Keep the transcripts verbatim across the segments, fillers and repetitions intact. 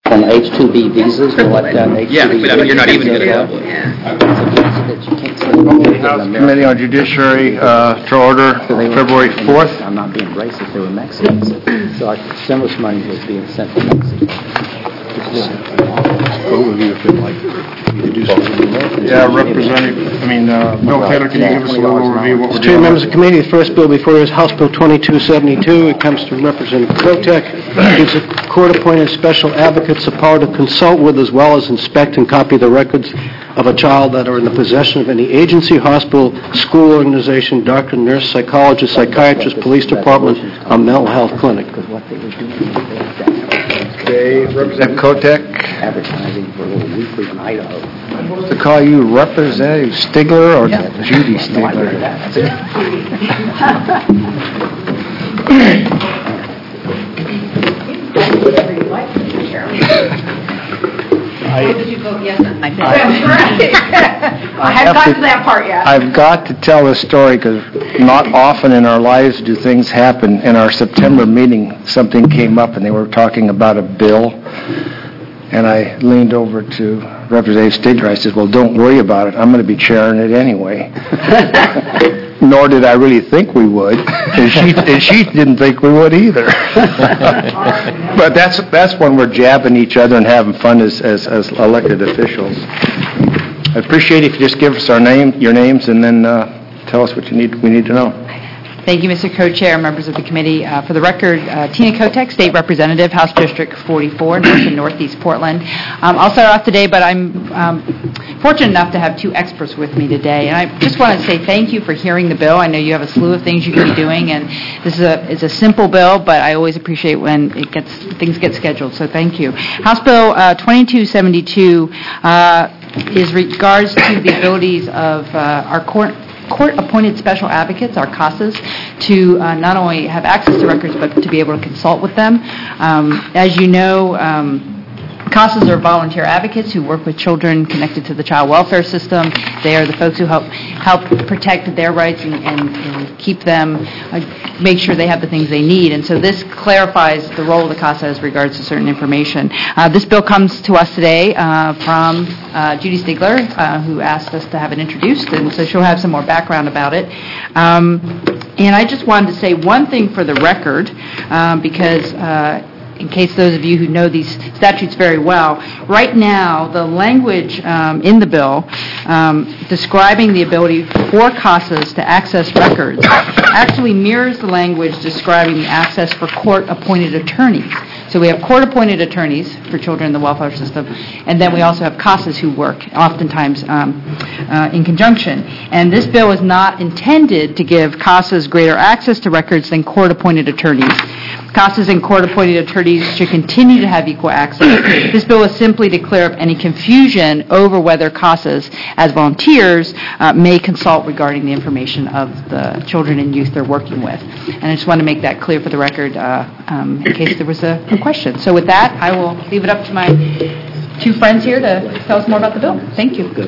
On H two B visas, or what? Uh, H two B Yeah, but I mean, you're not even going to visas, have one. uh, Committee on Judiciary uh, to order So they were- February fourth. I'm not being racist, they were Mexicans. So our stimulus money was being sent to Mexico. Overview if they'd like to do something. Yeah, Representative, I mean, uh, Bill Taylor, can you give us a little overview of what we're Two doing? members of the committee, the first bill before you is House Bill twenty-two seventy-two. It comes from Representative Kotek. Gives the court-appointed special advocates the power to consult with as well as inspect and copy the records of a child that are in the possession of any agency, hospital, school organization, doctor, nurse, psychologist, psychiatrist, police department, or mental health clinic. Because what they were doing was they had that Okay, Representative Kotek. advertising for a little weekly in Idaho. To call you Representative Stigler or Yeah. Judy No, I Stigler? read that. Whatever you like, Mister Chairman. Or did you vote yes on my bill? I haven't gotten to that part yet. I've got to tell this story because not often in our lives do things happen. In our September meeting, something came up and they were talking about a bill. And I leaned over to Representative Stigler. I said, well, don't worry about it. I'm going to be chairing it anyway. Nor did I really think we would. And she, and she didn't think we would either. But that's that's when we're jabbing each other and having fun as, as, as elected officials. I appreciate it if you just give us our name, your names, and then uh, tell us what you need. we need to know. Thank you, Mister Co-Chair, members of the committee. Uh, for the record, uh, Tina Kotek, State Representative, House District forty-four, North and Northeast Portland. Um, I'll start off today, but I'm um, fortunate enough to have two experts with me today. And I just want to say thank you for hearing the bill. I know you have a slew of things you can be doing, and this is a, it's a simple bill, but I always appreciate when it gets things get scheduled, so thank you. House Bill uh, twenty-two seventy-two uh, is regards to the abilities of uh, our court court-appointed special advocates, our CASAs, to uh, not only have access to records, but to be able to consult with them. Um, as you know, um, CASAs are volunteer advocates who work with children connected to the child welfare system. They are the folks who help help protect their rights and, and, and keep them, uh, make sure they have the things they need. And so this clarifies the role of the CASA as regards to certain information. Uh, this bill comes to us today uh, from uh, Judy Stigler, uh, who asked us to have it introduced, and so she'll have some more background about it. Um, and I just wanted to say one thing for the record, um, because uh, in case those of you who know these statutes very well, right now the language um, in the bill um, describing the ability for CASAs to access records actually mirrors the language describing the access for court-appointed attorneys. So we have court-appointed attorneys for children in the welfare system, and then we also have CASAs who work oftentimes um, uh, in conjunction. And this bill is not intended to give CASAs greater access to records than court-appointed attorneys. CASAs and court-appointed attorneys should continue to have equal access. This bill is simply to clear up any confusion over whether CASAs, as volunteers, uh, may consult regarding the information of the children and youth they're working with. And I just want to make that clear for the record uh, um, in case there was a, a question. So with that, I will leave it up to my two friends here to tell us more about the bill. Thank you.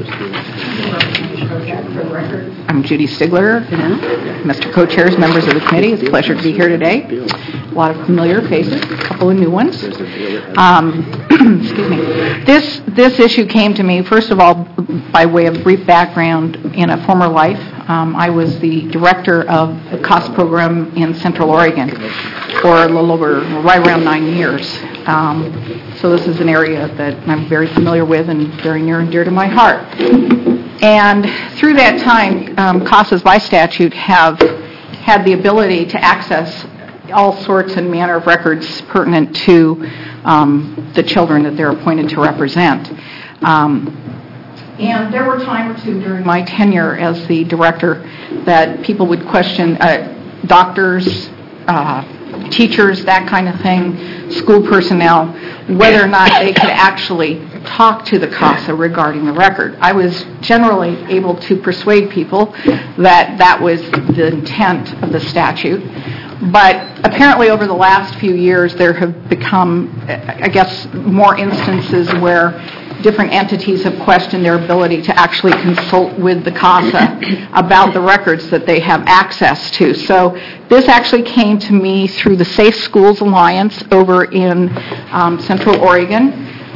I'm Judy Stigler, Mister Co-Chairs, members of the committee. It's a pleasure to be here today. A lot of familiar faces, a couple of new ones. Um, excuse me. This this issue came to me, first of all, by way of brief background in a former life. Um, I was the director of the COST program in Central Oregon for a little over, right around nine years. Um, so this is an area that I'm very familiar with and very near and dear to my heart. And through that time, um, CASAs by statute have had the ability to access all sorts and manner of records pertinent to um, the children that they're appointed to represent. Um, and there were a time or two during my tenure as the director that people would question uh, doctors, uh, teachers, that kind of thing, school personnel, whether or not they could actually talk to the CASA regarding the record. I was generally able to persuade people that that was the intent of the statute. But apparently over the last few years there have become, I guess, more instances where different entities have questioned their ability to actually consult with the CASA about the records that they have access to. So this actually came to me through the Safe Schools Alliance over in um, Central Oregon.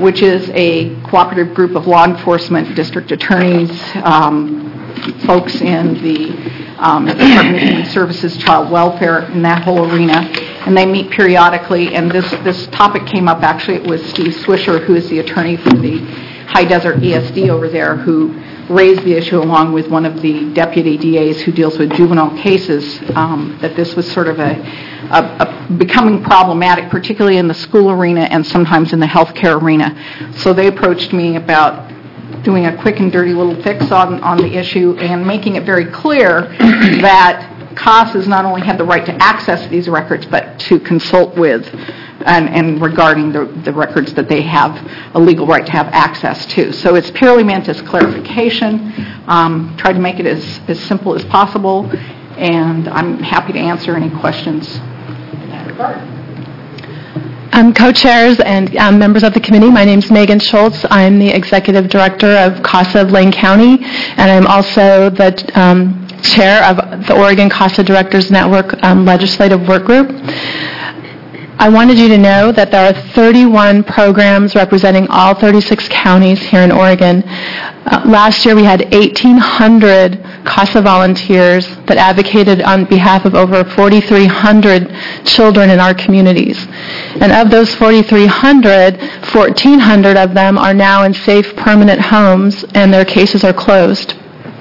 which is a cooperative group of law enforcement, district attorneys, um, folks in the um, Department of Human Services, Child Welfare, in that whole arena, and they meet periodically. And this this topic came up. Actually, it was Steve Swisher, who is the attorney for the High Desert E S D over there, who raised the issue along with one of the deputy D As who deals with juvenile cases, um, that this was sort of a, a, a becoming problematic, particularly in the school arena and sometimes in the healthcare arena. So they approached me about doing a quick and dirty little fix on, on the issue and making it very clear that CASAs not only have the right to access these records, but to consult with and, and regarding the, the records that they have a legal right to have access to. So it's purely meant as clarification. Um, tried to make it as, as simple as possible, and I'm happy to answer any questions in that regard. Um, co-chairs and um, members of the committee, my name is Megan Schultz. I'm the executive director of CASA of Lane County, and I'm also the um, chair of the Oregon CASA Directors Network um, Legislative Work Group. I wanted you to know that there are thirty-one programs representing all thirty-six counties here in Oregon. Uh, last year we had eighteen hundred CASA volunteers that advocated on behalf of over forty-three hundred children in our communities. And of those forty-three hundred, fourteen hundred of them are now in safe permanent homes and their cases are closed.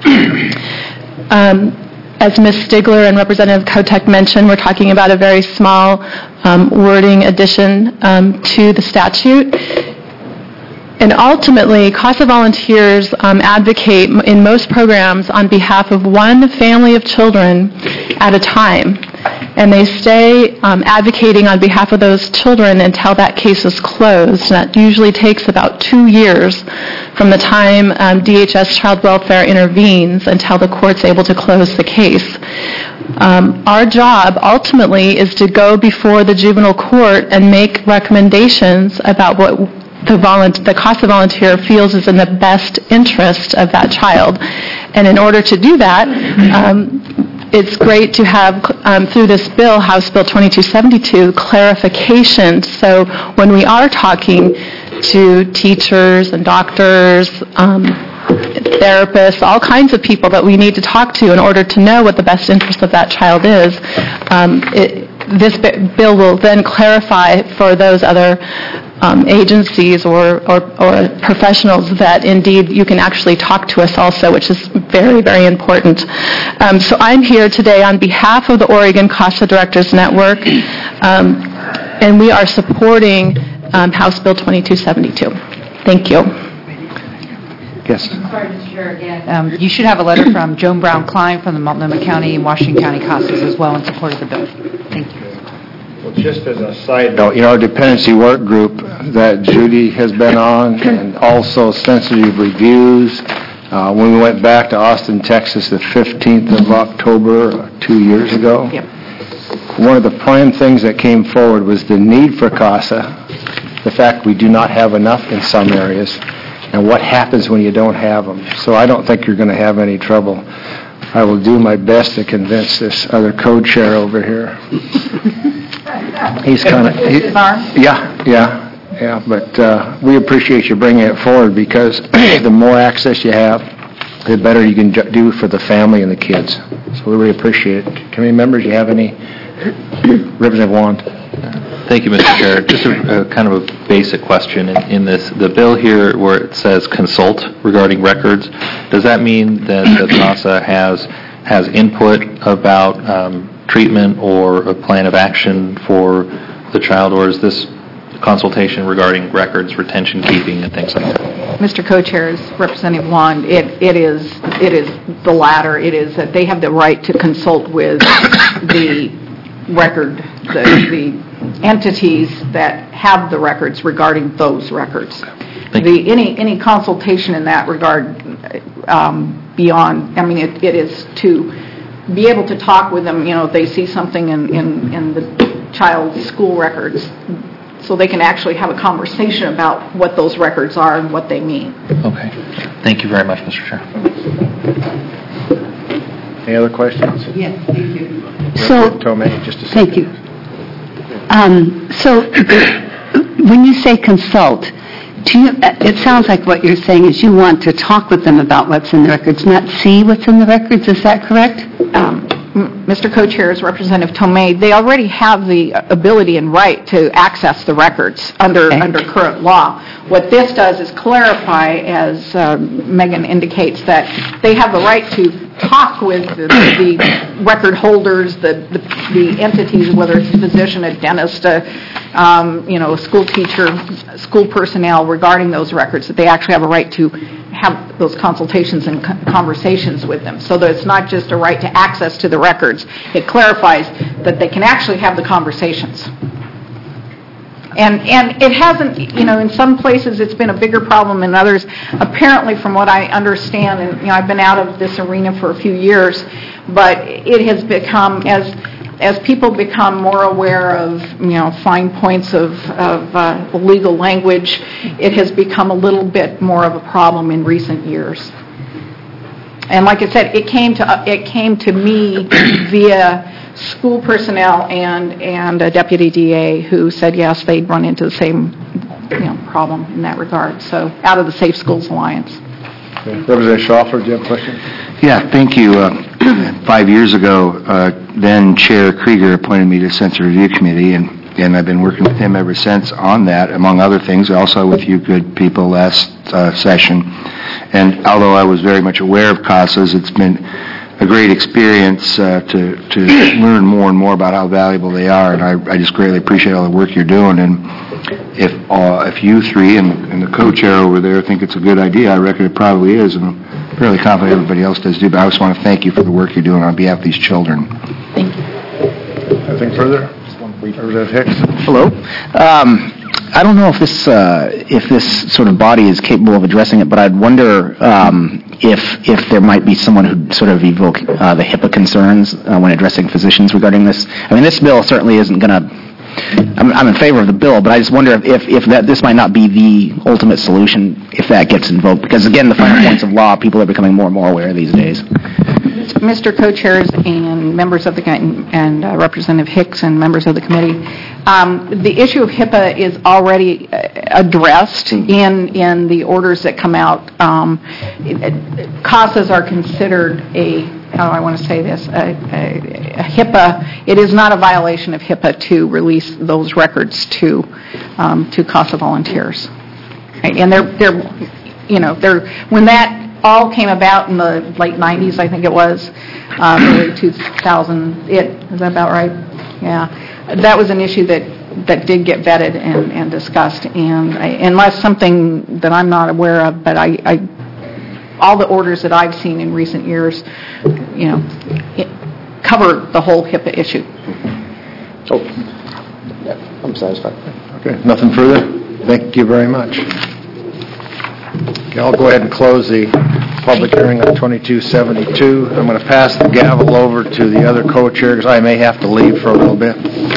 um, As Miz Stigler and Representative Kotek mentioned, we're talking about a very small um, wording addition um, to the statute. And ultimately, CASA volunteers um, advocate in most programs on behalf of one family of children at a time. And they stay um, advocating on behalf of those children until that case is closed. And that usually takes about two years from the time um, D H S Child Welfare intervenes until the court's able to close the case. Um, our job ultimately is to go before the juvenile court and make recommendations about what the, volunt- the CASA volunteer feels is in the best interest of that child. And in order to do that, um, it's great to have, um, through this bill, House Bill twenty-two seventy-two, clarification. So when we are talking to teachers and doctors, um, therapists, all kinds of people that we need to talk to in order to know what the best interest of that child is, um, it, this bill will then clarify for those other Um, agencies or, or, or professionals that indeed you can actually talk to us also, which is very, very important. Um, so I'm here today on behalf of the Oregon CASA Directors Network, um, and we are supporting um, House Bill twenty-two seventy-two. Thank you. Yes. Sorry, Mister Chair, again. Um, you should have a letter from Joan Brown Klein from the Multnomah County and Washington County CASAs as well in support of the bill. Thank you. Well, just as a side note, you know, our dependency work group that Judy has been on, and also sensitive reviews. Uh, when we went back to Austin, Texas, the fifteenth of October, two years ago, Yep. one of the prime things that came forward was the need for CASA, the fact we do not have enough in some areas, and what happens when you don't have them. So I don't think you're going to have any trouble. I will do my best to convince this other co-chair over here. He's kind of, he, yeah, yeah, yeah, but uh, we appreciate you bringing it forward because the more access you have, the better you can do for the family and the kids. So we really appreciate it. Committee members, you have any? Representative Wand. Thank you, Mister Chair. Just a, a kind of a basic question in, in this. The bill here where it says consult regarding records, does that mean that the CASA has, has input about um, treatment or a plan of action for the child, or is this consultation regarding records, retention keeping, and things like that? Mister Co-Chair, Representative Wand, it, it is it is the latter. It is that they have the right to consult with the record, the, the entities that have the records regarding those records. Thank the you. any any consultation in that regard um, beyond, I mean, it, it is to be able to talk with them. You know, they see something in, in, in the child's school records, so they can actually have a conversation about what those records are and what they mean. Okay. Thank you very much, Mister Chair. Any other questions? Yes, thank you. So, Tomei, just a second. Thank you. Um, so when you say consult, Do you, it sounds like what you're saying is you want to talk with them about what's in the records, not see what's in the records. Is that correct? Um, M- Mister Co-Chairs, Representative Tomei, they already have the ability and right to access the records under Okay. under current law. What this does is clarify, as um, Megan indicates, that they have the right to talk with the, the record holders, the, the the entities, whether it's a physician, a dentist, a um, you know, a school teacher, school personnel, regarding those records. That they actually have a right to have those consultations and co- conversations with them, so that it's not just a right to access to the records. It clarifies that they can actually have the conversations. And and it hasn't, you know, in some places it's been a bigger problem, in others, apparently, from what I understand, and you know, I've been out of this arena for a few years, but it has become, as as people become more aware of, you know, fine points of, of uh, legal language, it has become a little bit more of a problem in recent years. And like I said, it came to uh, it came to me via school personnel and and a deputy D A who said yes, they'd run into the same, you know, problem in that regard. So, out of the Safe Schools Alliance. Okay. Representative Schoffer, do you have a question? Yeah, thank you. Uh, five years ago, uh, then Chair Krieger appointed me to Census Review Committee, and, and I've been working with him ever since on that, among other things, also with you good people last uh, session. And although I was very much aware of CASAs, it's been a great experience uh, to, to learn more and more about how valuable they are, and I, I just greatly appreciate all the work you're doing. And if uh, if you three and, and the co-chair over there think it's a good idea, I reckon it probably is, and I'm fairly confident everybody else does too, but I just want to thank you for the work you're doing on behalf of these children. Thank you. Anything further? Representative Hicks. Hello. Um, I don't know if this uh, if this sort of body is capable of addressing it, but I'd wonder um, if if there might be someone who'd sort of evoke uh, the HIPAA concerns uh, when addressing physicians regarding this. I mean, this bill certainly isn't going to. I'm, I'm in favor of the bill, but I just wonder if, if that this might not be the ultimate solution if that gets invoked, because again, the finer points of law, people are becoming more and more aware these days. Mister Co-Chairs and members of the and uh, Representative Hicks and members of the committee, um, the issue of HIPAA is already uh, addressed in in the orders that come out. Um, it, it, CASAs are considered a, how do I want to say this, a, a, a HIPAA. It is not a violation of HIPAA to release those records to um, to CASA volunteers, right? And they're they're you know they're when that all came about in the late nineties, I think it was, um, early two thousand. It is that about right? Yeah, that was an issue that, that did get vetted and, and discussed, and I, unless something that I'm not aware of, but I, I, all the orders that I've seen in recent years, you know, it cover the whole HIPAA issue. Oh, yeah, I'm satisfied. Okay, nothing further. Thank you very much. Okay, I'll go ahead and close the public hearing on twenty-two seventy-two. I'm going to pass the gavel over to the other co-chair because I may have to leave for a little bit.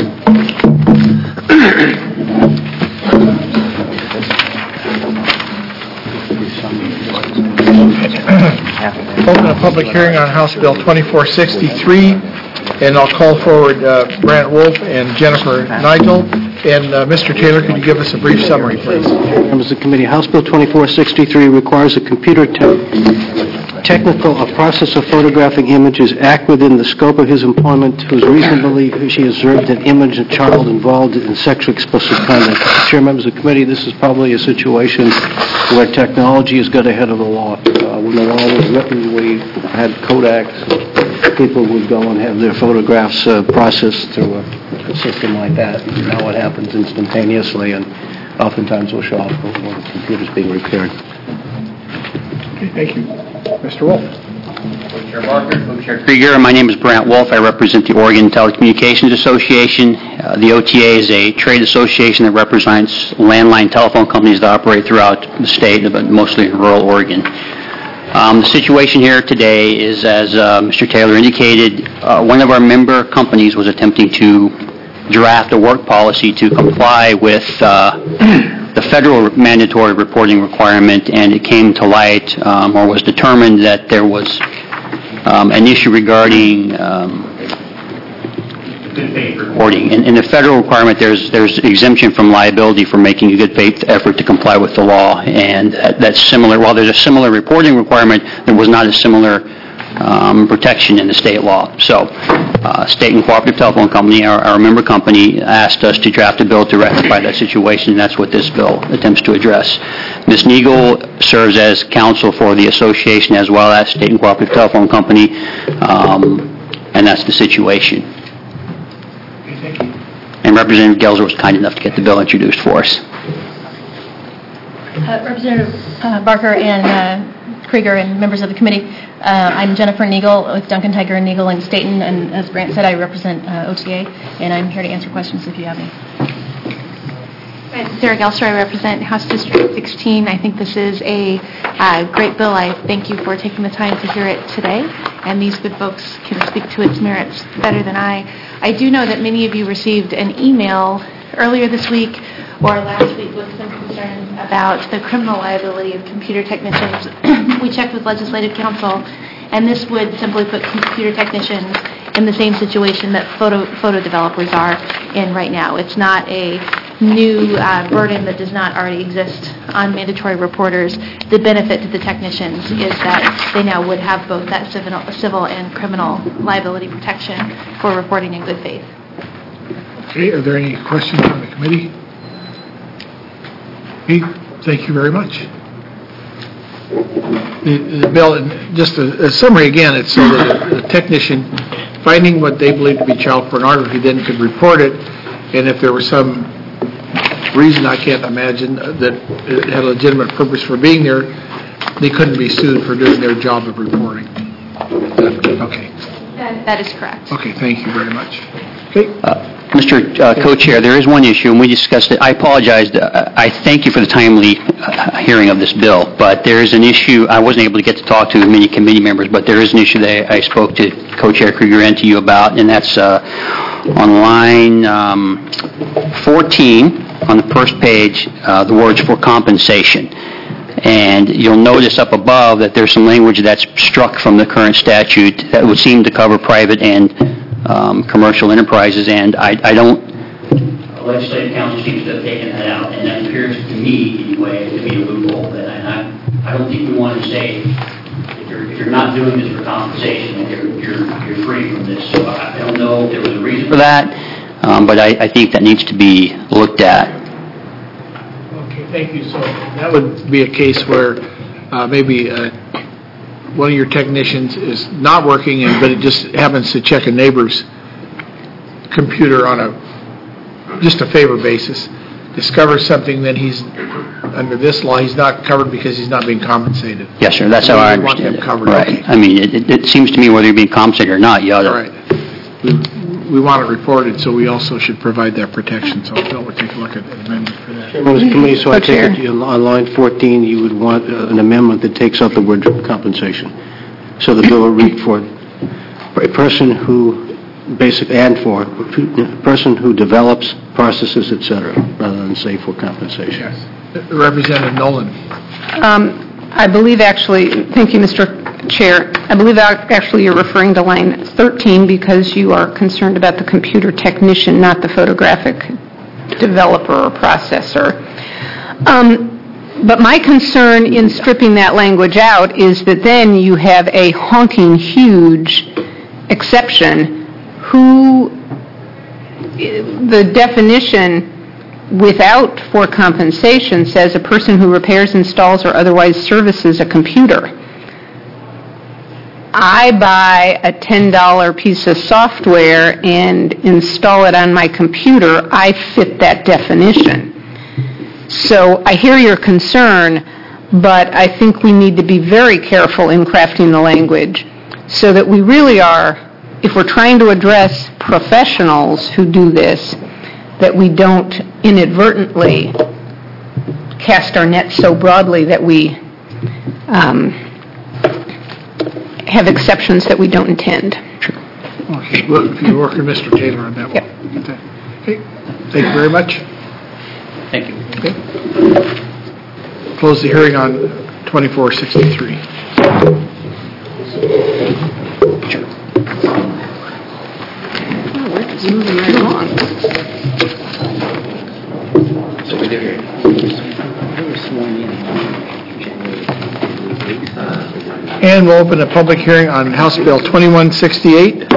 Open a public hearing on House Bill twenty-four sixty-three, and I'll call forward uh, Brant Wolf and Jennifer Nigel. And uh, Mister Taylor, could you give us a brief summary, please? Members of the committee, House Bill twenty-four sixty-three requires a computer te- technical a process of photographing images act within the scope of his employment whose reasonably she observed an image of a child involved in sexually explicit conduct. Chair, members of the committee, this is probably a situation where technology has got ahead of the law. Uh, when the law was written, we had Kodaks. People would go and have their photographs uh, processed through a, a system like that. Now it happens instantaneously, and oftentimes will show up when the computer's being repaired. Okay, thank you. Mister Wolf. Co-Chair Barker, Co-Chair Krieger. My name is Brant Wolf. I represent the Oregon Telecommunications Association. Uh, the O T A is a trade association that represents landline telephone companies that operate throughout the state, but mostly in rural Oregon. Um, the situation here today is, as uh, Mister Taylor indicated, uh, one of our member companies was attempting to draft a work policy to comply with uh, the federal mandatory reporting requirement, and it came to light, um, or was determined, that there was um, an issue regarding um, good faith reporting. In, in the federal requirement, there's there's exemption from liability for making a good faith effort to comply with the law, and that, that's similar. While there's a similar reporting requirement, there was not a similar um, protection in the state law. So, uh, State and Cooperative Telephone Company, our, our member company, asked us to draft a bill to rectify that situation, and that's what this bill attempts to address. Miz Neagle serves as counsel for the association as well as State and Cooperative Telephone Company, um, and that's the situation. And Representative Gelser was kind enough to get the bill introduced for us. Uh, Representative uh, Barker and uh, Krieger and members of the committee, uh, I'm Jennifer Neagle with Duncan Tiger and Neagle in Staten, and as Brant said, I represent uh, O T A, and I'm here to answer questions if you have any. I'm Sarah Gelser. I represent House District sixteen. I think this is a uh, great bill. I thank you for taking the time to hear it today, and these good folks can speak to its merits better than I. I do know that many of you received an email earlier this week or last week with some concerns about the criminal liability of computer technicians. We checked with Legislative Counsel, and this would simply put computer technicians in the same situation that photo photo developers are in right now. It's not a new uh, burden that does not already exist on mandatory reporters. The benefit to the technicians is that they now would have both that civil, civil and criminal liability protection for reporting in good faith. Okay, are there any questions from the committee? Okay, thank you very much. The, the bill, and just a, a summary again, it's so that a, a technician finding what they believe to be child pornography then could report it, and if there was some reason I can't imagine that it had a legitimate purpose for being there, they couldn't be sued for doing their job of reporting. Okay. That, that is correct. Okay, thank you very much. Okay. Uh, Mister Uh, Co-Chair, there is one issue, and we discussed it. I apologize. Uh, I thank you for the timely uh, hearing of this bill, but there is an issue. I wasn't able to get to talk to many committee members, but there is an issue that I spoke to Co-Chair Krieger and to you about, and that's uh, on line um, fourteen on the first page, uh, the words "for compensation." And you'll notice up above that there's some language that's struck from the current statute that would seem to cover private and um, commercial enterprises, and I, I don't... The Legislative Council seems to have taken that out, and that appears to me, anyway, to be a loophole. That I, I don't think we want to say, if you're, if you're not doing this for compensation, that you're, you're, you're free from this. So I, I don't know if there was a reason for that, um, but I, I think that needs to be looked at. Okay, thank you. So that would be a case where uh, maybe uh, one of your technicians is not working, and but it just happens to check a neighbor's computer on a just a favor basis, discovers something, then he's under this law he's not covered because he's not being compensated. Yes, sir. That's so how I want understand him it. Covered. Right. Okay. I mean, it, it, it seems to me whether you're being compensated or not, you ought to. All right. We, we want it reported, so we also should provide that protection. So Bill would take a look at an amendment for that. Chairman of the committee, so I take it you- on line fourteen, you would want uh, an amendment that takes out the word compensation. So the bill will read for for a person who basic and for a person who develops, processes, et cetera, rather than say for compensation. Yes. Representative Nolan. Um, I believe actually, thank you, Mister Chair, I believe ac- actually you're referring to line thirteen because you are concerned about the computer technician, not the photographic developer or processor. Um, but my concern in stripping that language out is that then you have a honking huge exception who the definition without for compensation says a person who repairs, installs, or otherwise services a computer. I buy a ten dollar piece of software and install it on my computer. I fit that definition. So I hear your concern, but I think we need to be very careful in crafting the language so that we really are, if we're trying to address professionals who do this, that we don't inadvertently cast our net so broadly that we um, have exceptions that we don't intend. Okay, well, if you work with Mister Taylor on that one. Yep. Okay, thank you very much. Thank you. Okay. Close the hearing on twenty-four sixty-three. Moving right along. So we do here. And we'll open a public hearing on House Bill twenty-one sixty-eight.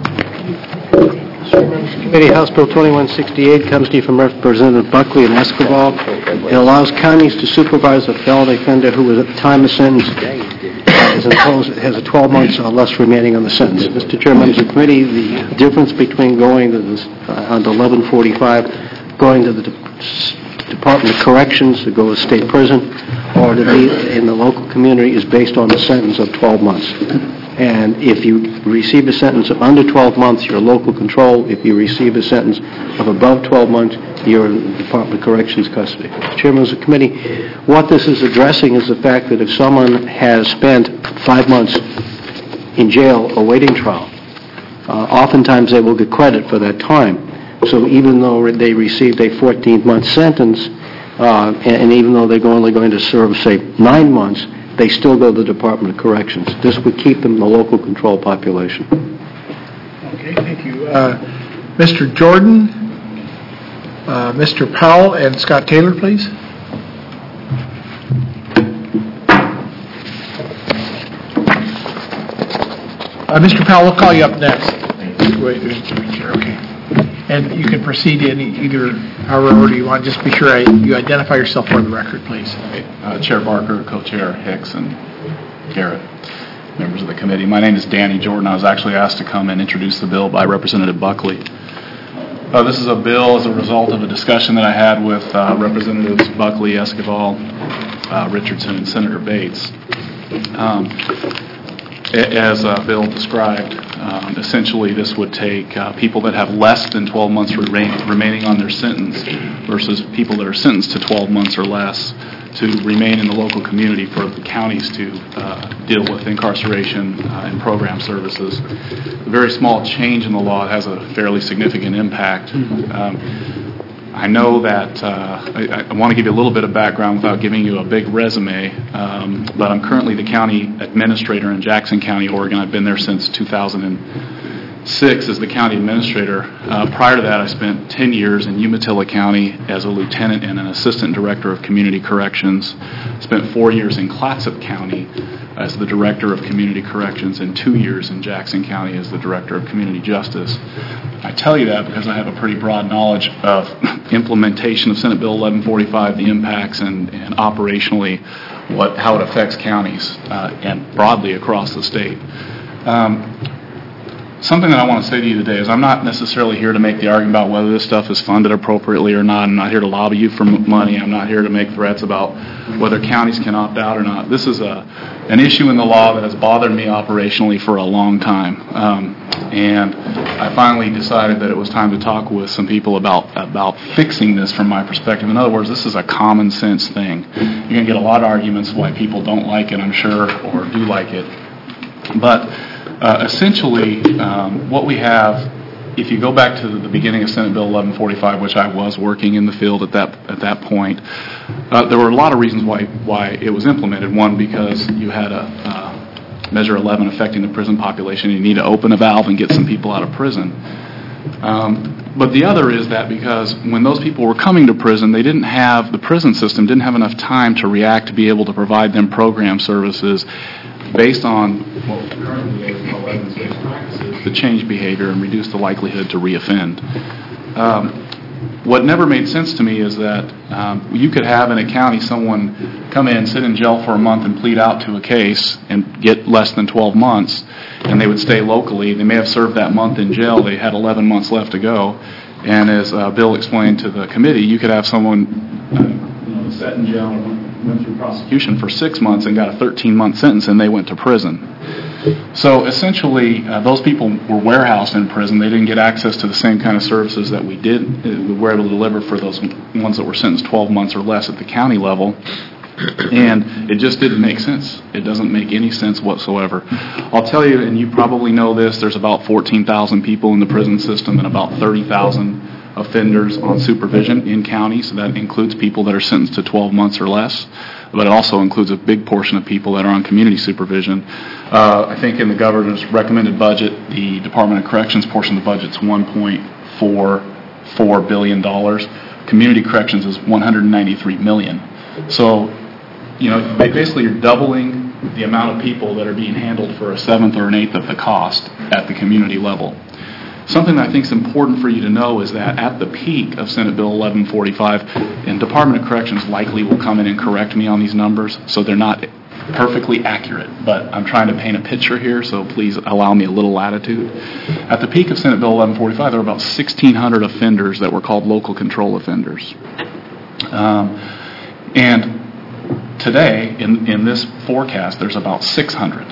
Committee, House Bill twenty-one sixty-eight comes to you from Representative Buckley and Escobar. It allows counties to supervise a felon offender who is at the time of sentence is imposed, has a twelve months or less remaining on the sentence. Mister Chair, members of the committee, the difference between going to this, uh, under eleven forty-five, going to the De- Department of Corrections to go to state prison, or to be in the local community is based on a sentence of twelve months. And if you receive a sentence of under twelve months, you're local control. If you receive a sentence of above twelve months, you're in the Department of Corrections custody. Chairman of the committee, what this is addressing is the fact that if someone has spent five months in jail awaiting trial, uh, oftentimes they will get credit for that time. So even though they received a fourteen-month sentence, uh, and, and even though they're only going to serve, say, nine months, they still go to the Department of Corrections. This would keep them in the local control population. Okay, thank you. Uh, Mister Jordan, uh, Mister Powell, and Scott Taylor, please. Uh, Mister Powell, we'll call you up next. Wait, okay. And you can proceed in either however order you want. Just be sure I, you identify yourself for the record, please. Okay. Uh, Chair Barker, Co-Chair Hicks, and Garrett, members of the committee. My name is Danny Jordan. I was actually asked to come and introduce the bill by Representative Buckley. Uh, this is a bill as a result of a discussion that I had with uh, Representatives Buckley, Esquivel, uh, Richardson, and Senator Bates. Um, As uh, Bill described, um, essentially this would take uh, people that have less than twelve months remain, remaining on their sentence versus people that are sentenced to twelve months or less to remain in the local community for the counties to uh, deal with incarceration uh, and program services. A very small change in the law has a fairly significant impact. Um, I know that uh, I, I want to give you a little bit of background without giving you a big resume, um, but I'm currently the county administrator in Jackson County, Oregon. I've been there since two thousand six as the county administrator. Uh, prior to that, I spent ten years in Umatilla County as a lieutenant and an assistant director of community corrections. Spent four years in Clatsop County as the director of community corrections and two years in Jackson County as the director of community justice. I tell you that because I have a pretty broad knowledge of implementation of Senate Bill eleven forty-five, the impacts, and, and operationally what how it affects counties uh, and broadly across the state. Um, Something that I want to say to you today is I'm not necessarily here to make the argument about whether this stuff is funded appropriately or not. I'm not here to lobby you for m- money. I'm not here to make threats about whether counties can opt out or not. This is a an issue in the law that has bothered me operationally for a long time. Um, and I finally decided that it was time to talk with some people about, about fixing this from my perspective. In other words, this is a common sense thing. You're going to get a lot of arguments why people don't like it, I'm sure, or do like it. But Uh, essentially, um, what we have, if you go back to the, the beginning of Senate Bill eleven forty-five, which I was working in the field at that at that point, uh, there were a lot of reasons why why it was implemented. One, because you had a uh, Measure eleven affecting the prison population. You need to open a valve and get some people out of prison. Um, but the other is that because when those people were coming to prison, they didn't have, the prison system didn't have enough time to react to be able to provide them program services based on what currently is eleven-based practices to change behavior and reduce the likelihood to reoffend. Um, what never made sense to me is that um, you could have in a county someone come in, sit in jail for a month and plead out to a case and get less than twelve months, and they would stay locally. They may have served that month in jail. They had eleven months left to go. And as uh, Bill explained to the committee, you could have someone uh, you know, sat in jail and went through prosecution for six months and got a thirteen-month sentence, and they went to prison. So essentially, uh, those people were warehoused in prison. They didn't get access to the same kind of services that we did, uh, we were able to deliver for those ones that were sentenced twelve months or less at the county level. And it just didn't make sense. It doesn't make any sense whatsoever. I'll tell you, and you probably know this, there's about fourteen thousand people in the prison system and about thirty thousand offenders on supervision in counties. So that includes people that are sentenced to twelve months or less, but it also includes a big portion of people that are on community supervision. Uh, I think in the governor's recommended budget, the Department of Corrections portion of the budget is one point for four billion dollars. Community corrections is one hundred ninety-three million dollars. So, you know, basically you're doubling the amount of people that are being handled for a seventh or an eighth of the cost at the community level. Something that I think is important for you to know is that at the peak of Senate Bill eleven forty-five, and Department of Corrections likely will come in and correct me on these numbers, so they're not perfectly accurate, but I'm trying to paint a picture here, so please allow me a little latitude. At the peak of Senate Bill eleven forty-five, there were about sixteen hundred offenders that were called local control offenders. Um, and today, in, in this forecast, there's about six hundred.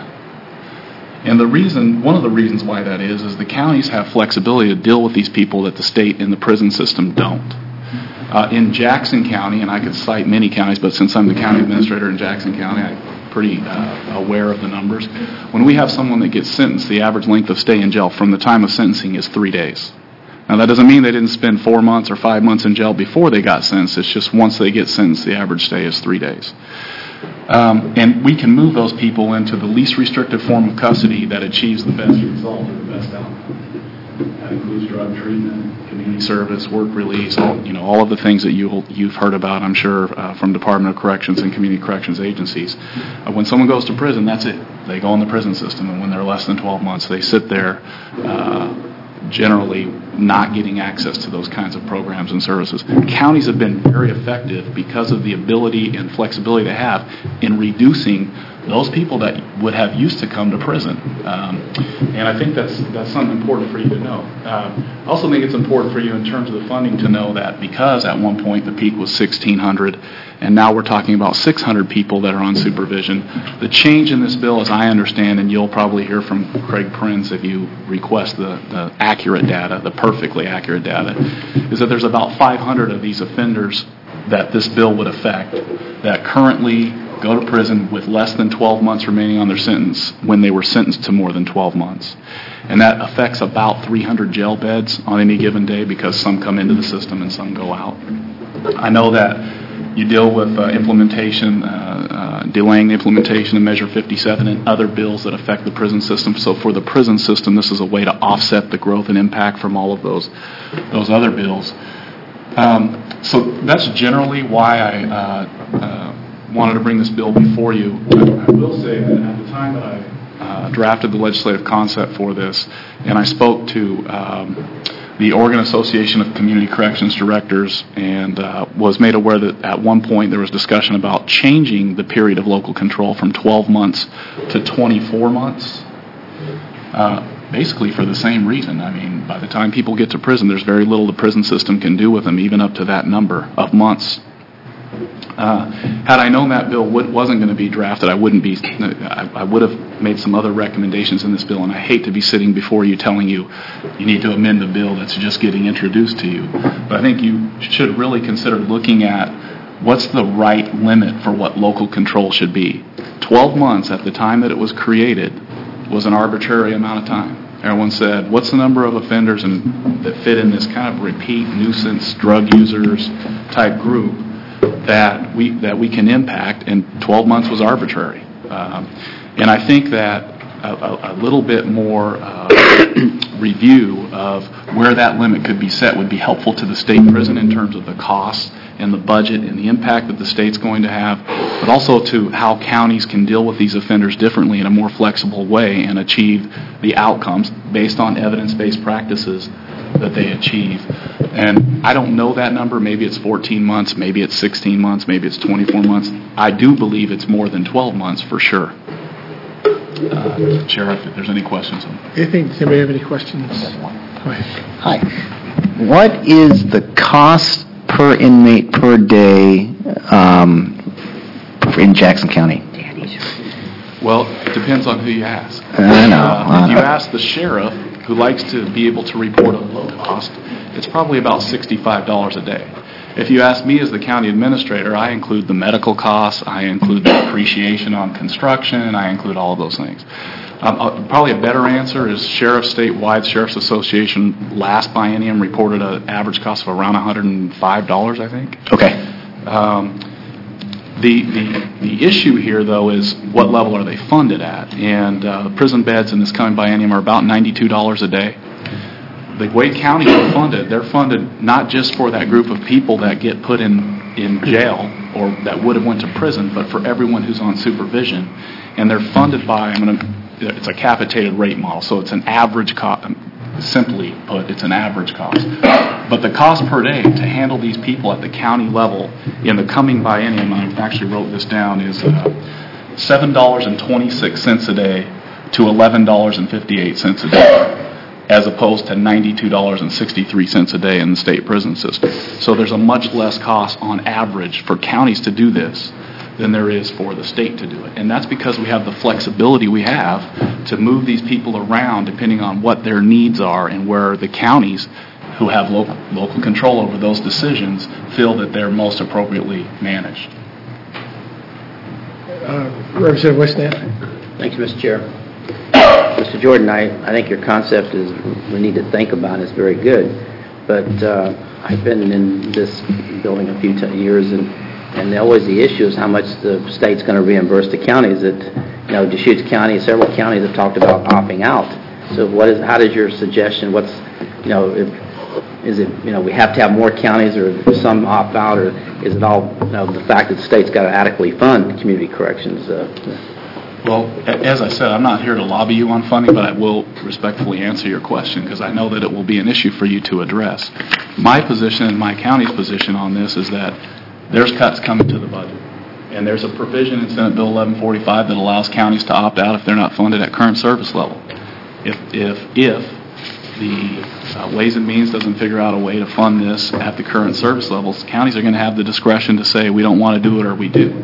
And the reason, one of the reasons why that is, is the counties have flexibility to deal with these people that the state and the prison system don't. Uh, in Jackson County, and I could cite many counties, but since I'm the county administrator in Jackson County, I'm pretty uh, aware of the numbers. When we have someone that gets sentenced, the average length of stay in jail from the time of sentencing is three days. Now, that doesn't mean they didn't spend four months or five months in jail before they got sentenced. It's just once they get sentenced, the average stay is three days. Um, and we can move those people into the least restrictive form of custody that achieves the best result or the best outcome. That includes drug treatment, community service, work release, all, you know, all of the things that you, you've heard about, I'm sure, uh, from Department of Corrections and community corrections agencies. Uh, when someone goes to prison, that's it. They go in the prison system, and when they're less than twelve months, they sit there, uh, generally not getting access to those kinds of programs and services. Counties have been very effective because of the ability and flexibility they have in reducing those people that would have used to come to prison. Um, and I think that's that's something important for you to know. Uh, I also think it's important for you in terms of the funding to know that because at one point the peak was sixteen hundred, and now we're talking about six hundred people that are on supervision. The change in this bill, as I understand, and you'll probably hear from Craig Prince if you request the, the accurate data, the perfectly accurate data, is that there's about five hundred of these offenders that this bill would affect that currently go to prison with less than twelve months remaining on their sentence when they were sentenced to more than twelve months. And that affects about three hundred jail beds on any given day because some come into the system and some go out. I know that you deal with uh, implementation, uh, uh, delaying the implementation of Measure fifty-seven and other bills that affect the prison system. So for the prison system, this is a way to offset the growth and impact from all of those, those other bills. Um, so that's generally why I uh, uh, wanted to bring this bill before you. I will say that at the time that I uh, drafted the legislative concept for this, and I spoke to um, the Oregon Association of Community Corrections Directors and uh, was made aware that at one point there was discussion about changing the period of local control from twelve months to twenty-four months, uh, basically for the same reason. I mean, by the time people get to prison, there's very little the prison system can do with them, even up to that number of months. Uh, had I known that bill would, wasn't going to be drafted, I wouldn't be. I, I would have made some other recommendations in this bill, and I hate to be sitting before you telling you you need to amend a bill that's just getting introduced to you. But I think you should really consider looking at what's the right limit for what local control should be. Twelve months at the time that it was created was an arbitrary amount of time. Everyone said, what's the number of offenders in, that fit in this kind of repeat nuisance drug users type group that we that we can impact, and twelve months was arbitrary. Um, and I think that a, a little bit more uh, review of where that limit could be set would be helpful to the state prison in terms of the costs and the budget and the impact that the state's going to have, but also to how counties can deal with these offenders differently in a more flexible way and achieve the outcomes based on evidence-based practices that they achieve. And I don't know that number. Maybe it's fourteen months, maybe it's sixteen months, maybe it's twenty-four months. I do believe it's more than twelve months for sure. Uh, Sheriff, if there's any questions. Anything, does anybody have any questions? Go ahead. Hi. What is the cost per inmate per day um, in Jackson County? Well, it depends on who you ask. I know. Uh, if you ask the sheriff, who likes to be able to report a low cost, it's probably about sixty-five dollars a day. If you ask me as the county administrator, I include the medical costs, I include the depreciation on construction, I include all of those things. Um, uh, probably a better answer is Sheriff Statewide Sheriff's Association last biennium reported an average cost of around one hundred five dollars, I think. Okay. Um, The, the the issue here, though, is what level are they funded at? And uh, the prison beds in this coming biennium are about ninety-two dollars a day. the way counties are funded, they're funded not just for that group of people that get put in, in jail or that would have went to prison, but for everyone who's on supervision. And they're funded by, I'm going to, it's a capitated rate model, so it's an average cost. Simply put, it's an average cost. But the cost per day to handle these people at the county level in the coming biennium, I actually wrote this down, is uh, seven dollars and twenty-six cents a day to eleven dollars and fifty-eight cents a day, as opposed to ninety-two dollars and sixty-three cents a day in the state prison system. So there's a much less cost on average for counties to do this than there is for the state to do it. And that's because we have the flexibility we have to move these people around depending on what their needs are and where the counties who have local, local control over those decisions feel that they're most appropriately managed. Uh, Representative Westnant. Thank you, Mister Chair. Mister Jordan, I, I think your concept is we need to think about is very good, but uh, I've been in this building a few t- years and And always the issue is how much the state's going to reimburse the counties. That, you know, Deschutes County, several counties have talked about opting out. So, what is? How does your suggestion? What's, you know, if, is it, you know, we have to have more counties, or some opt out, or is it all, you know, the fact that the state's got to adequately fund community corrections? Uh, Well, as I said, I'm not here to lobby you on funding, but I will respectfully answer your question because I know that it will be an issue for you to address. My position and my county's position on this is that there's cuts coming to the budget. And there's a provision in Senate Bill eleven forty-five that allows counties to opt out if they're not funded at current service level. If if if the uh, Ways and Means doesn't figure out a way to fund this at the current service levels, counties are going to have the discretion to say we don't want to do it or we do.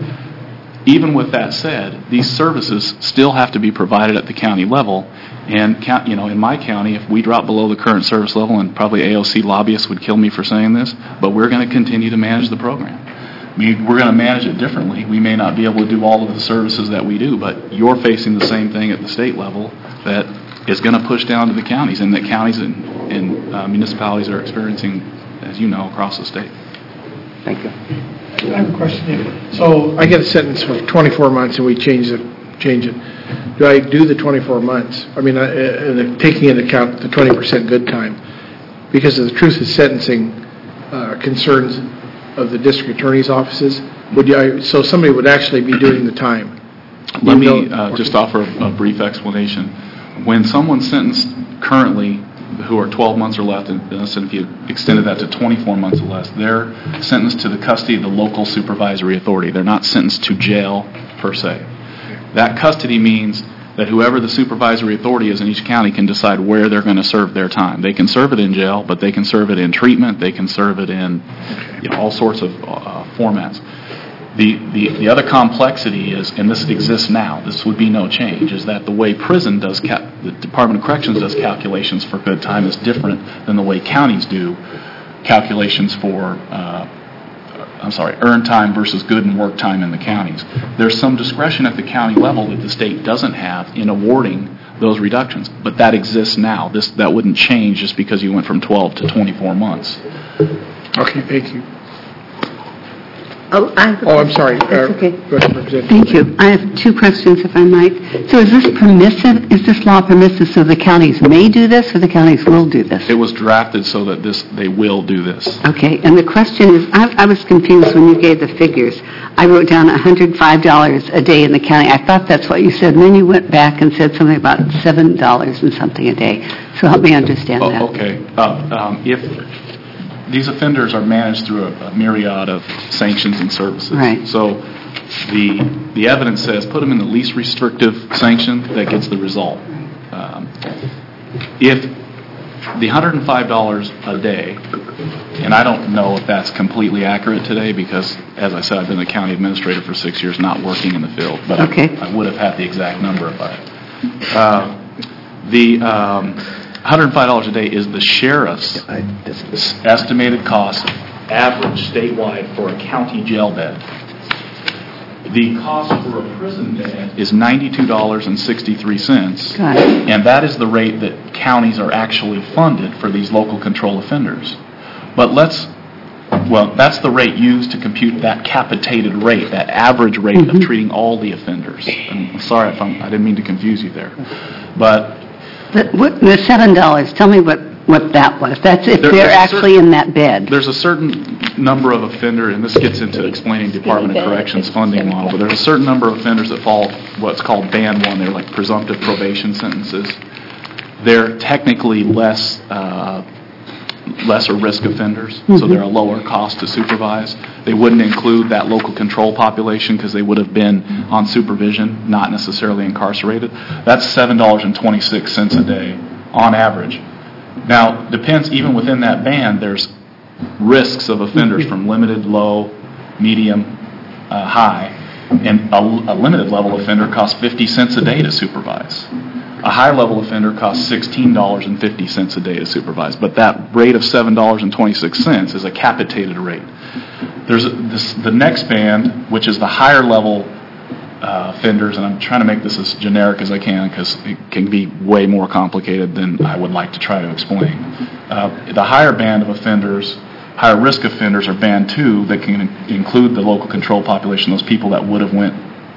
Even with that said, these services still have to be provided at the county level. And, you know, in my county, if we drop below the current service level, and probably A O C lobbyists would kill me for saying this, but we're going to continue to manage the program. I mean, we're going to manage it differently. We may not be able to do all of the services that we do, but you're facing the same thing at the state level that is going to push down to the counties, and that counties and, and uh, municipalities are experiencing, as you know, across the state. Thank you. I have a question here. So I get a sentence for twenty-four months and we change it, change it. Do I do the twenty-four months? I mean, uh, uh, taking into account the twenty percent good time, because of the truth of sentencing uh, concerns of the district attorney's offices. Would you, so somebody would actually be doing the time? Let me uh, just offer a, a brief explanation. When someone's sentenced currently who are twelve months or less, and if you extended that to twenty-four months or less, they're sentenced to the custody of the local supervisory authority. They're not sentenced to jail per se. That custody means that whoever the supervisory authority is in each county can decide where they're going to serve their time. They can serve it in jail, but they can serve it in treatment. They can serve it in, you know, all sorts of uh, formats. The, the the other complexity is, and this exists now, this would be no change, is that the way prison does, cal- the Department of Corrections does calculations for good time is different than the way counties do calculations for, uh, I'm sorry, earned time versus good and work time in the counties. There's some discretion at the county level that the state doesn't have in awarding those reductions, but that exists now. This that wouldn't change just because you went from twelve to twenty-four months. Okay, thank you. Oh, I oh I'm sorry. That's okay. Uh, Thank you. I have two questions, if I might. So is this permissive? Is this law permissive so the counties may do this or the counties will do this? It was drafted so that this they will do this. Okay. And the question is, I, I was confused when you gave the figures. I wrote down one hundred five dollars a day in the county. I thought that's what you said. And then you went back and said something about seven dollars and something a day. So help me understand oh, that. Okay. Uh, um, if these offenders are managed through a, a myriad of sanctions and services. Right. So the the evidence says put them in the least restrictive sanction that gets the result. Um, if the one hundred five dollars a day, and I don't know if that's completely accurate today because, as I said, I've been a county administrator for six years not working in the field, but okay. I, I would have had the exact number if I... Uh, the... Um, one hundred five dollars a day is the sheriff's estimated cost average statewide for a county jail bed. The cost for a prison bed is ninety-two dollars and sixty-three cents, and that is the rate that counties are actually funded for these local control offenders. But let's, well, that's the rate used to compute that capitated rate, that average rate mm-hmm. of treating all the offenders. And I'm sorry if I'm, I didn't mean to confuse you there, but The, what, the seven dollars. Tell me what what that was. That's if There- they're there's a actually in that bed. There's a certain number of offender, and this gets into explaining Department of Corrections funding model, but there's a certain number of offenders that fall what's called band one. They're like presumptive probation sentences. They're technically less, uh, lesser risk offenders, so Mm-hmm. they're a lower cost to supervise. They wouldn't include that local control population because they would have been on supervision, not necessarily incarcerated. That's seven dollars and twenty-six cents a day on average. Now, depends, even within that band, there's risks of offenders from limited, low, medium, uh, high, and a, a limited level offender costs fifty cents a day to supervise. A high level offender costs sixteen dollars and fifty cents a day to supervise, but that rate of seven dollars and twenty-six cents is a capitated rate. There's a, this, the next band, which is the higher level uh, offenders, and I'm trying to make this as generic as I can because it can be way more complicated than I would like to try to explain. Uh, the higher band of offenders, higher risk offenders, are band two that can include the local control population, those people that would have went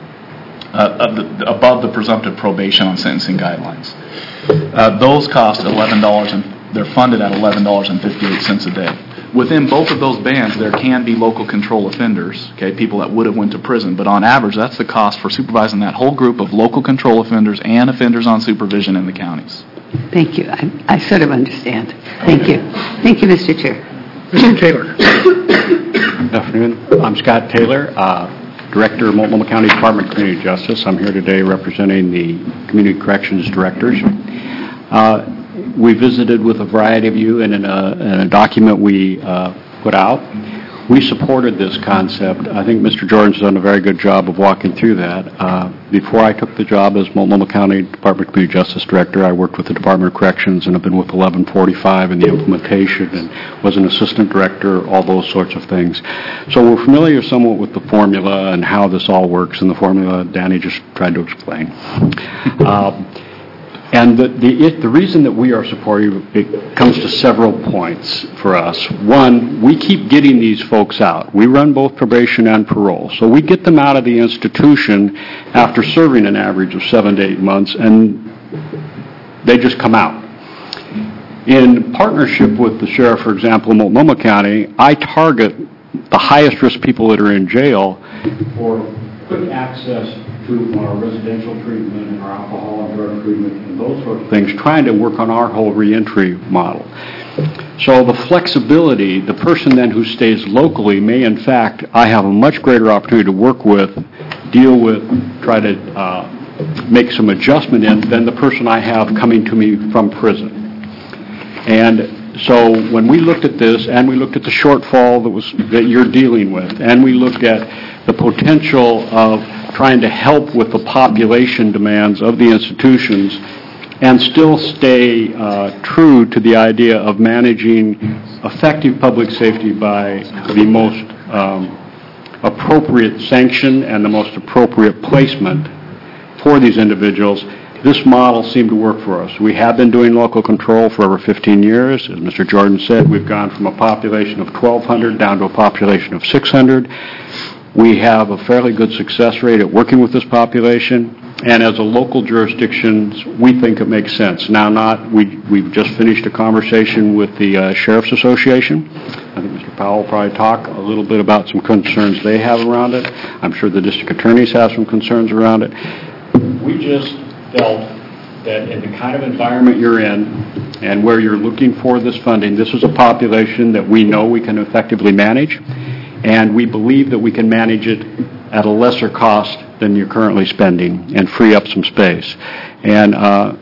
uh, above the presumptive probation on sentencing guidelines. Uh, those cost eleven dollars, and they're funded at eleven dollars and fifty-eight cents a day. Within both of those bands, there can be local control offenders, okay, people that would have went to prison, but on average, that's the cost for supervising that whole group of local control offenders and offenders on supervision in the counties. Thank you. I, I sort of understand. Thank you. Thank you, Mister Chair. Mister Taylor. Good afternoon. I'm Scott Taylor, uh, Director of Multnomah County Department of Community Justice. I'm here today representing the Community Corrections Directors. Uh, we visited with a variety of you, and in a, in a document we uh, put out, we supported this concept. I think Mister Jordan's done a very good job of walking through that. Uh, before I took the job as Multnomah County Department of Community Justice Director, I worked with the Department of Corrections and have been with eleven forty-five in the implementation and was an assistant director, all those sorts of things. So we're familiar somewhat with the formula and how this all works, and the formula Danny just tried to explain. Um, And the, the, it, the reason that we are supporting it comes to several points for us. One, we keep getting these folks out. We run both probation and parole. So we get them out of the institution after serving an average of seven to eight months, and they just come out. In partnership with the sheriff, for example, in Multnomah County, I target the highest risk people that are in jail for quick access to our residential treatment and our alcohol and drug treatment and those sorts of things, trying to work on our whole reentry model. So the flexibility, the person then who stays locally may, in fact, I have a much greater opportunity to work with, deal with, try to uh, make some adjustment in than the person I have coming to me from prison. And so when we looked at this, and we looked at the shortfall that was that you're dealing with, and we looked at the potential of trying to help with the population demands of the institutions and still stay uh, true to the idea of managing effective public safety by the most um, appropriate sanction and the most appropriate placement for these individuals. This model seemed to work for us. We have been doing local control for over fifteen years. As Mister Jordan said, we've gone from a population of twelve hundred down to a population of six hundred. We have a fairly good success rate at working with this population, and as a local jurisdiction, we think it makes sense. Now, not we we've just finished a conversation with the uh, Sheriff's Association. I think Mister Powell will probably talk a little bit about some concerns they have around it. I'm sure the district attorneys have some concerns around it. We just felt that in the kind of environment you're in and where you're looking for this funding, this is a population that we know we can effectively manage, and we believe that we can manage it at a lesser cost than you're currently spending and free up some space. And uh,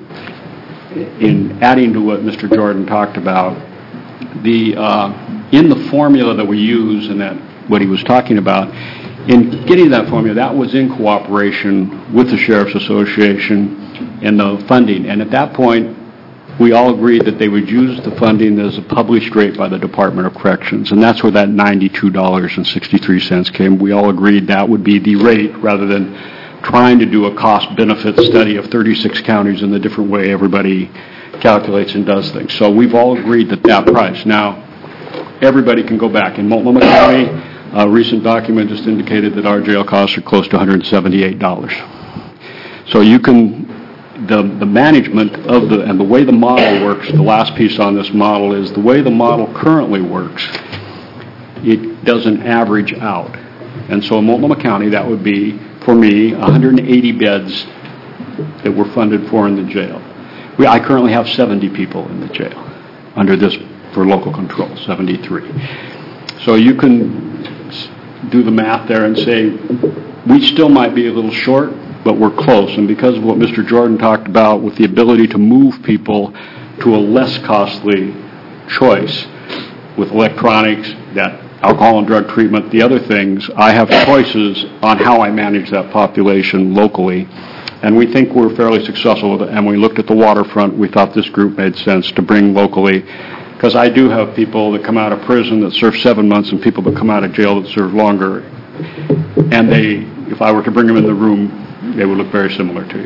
in adding to what Mister Jordan talked about, the uh, in the formula that we use and that what he was talking about, in getting that formula, that was in cooperation with the Sheriff's Association and the funding. And at that point, we all agreed that they would use the funding as a published rate by the Department of Corrections, and that's where that ninety-two dollars and sixty-three cents came. We all agreed that would be the rate rather than trying to do a cost-benefit study of thirty-six counties in the different way everybody calculates and does things. So we've all agreed that that price. Now, everybody can go back. In Multnomah County, a recent document just indicated that our jail costs are close to one hundred seventy-eight dollars. So you can the, the management of the, and the way the model works, the last piece on this model is the way the model currently works, it doesn't average out. And so in Multnomah County, that would be, for me, one hundred eighty beds that we're funded for in the jail. We, I currently have seventy people in the jail under this for local control, seventy-three. So you can do the math there and say, we still might be a little short, but we're close. And because of what Mister Jordan talked about with the ability to move people to a less costly choice with electronics, that alcohol and drug treatment, the other things, I have choices on how I manage that population locally. And we think we're fairly successful with it. And when we looked at the waterfront, we thought this group made sense to bring locally. Because I do have people that come out of prison that serve seven months and people that come out of jail that serve longer. And they, if I were to bring them in the room, they would look very similar to you.